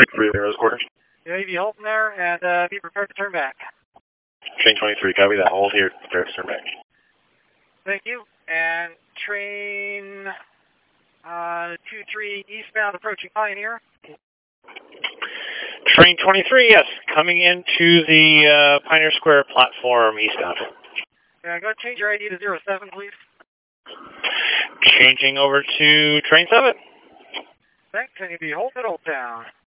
Rose quarters. Yeah, you be holding there and be prepared to turn back. Train 23, copy that. Hold here, prepare to turn back. Thank you. And train 23 eastbound approaching Pioneer. Train 23, yes, coming into the Pioneer Square platform eastbound. Yeah, go change your ID to 07, please. Changing over to train 7. Thanks, and you'll be holding at Old Town.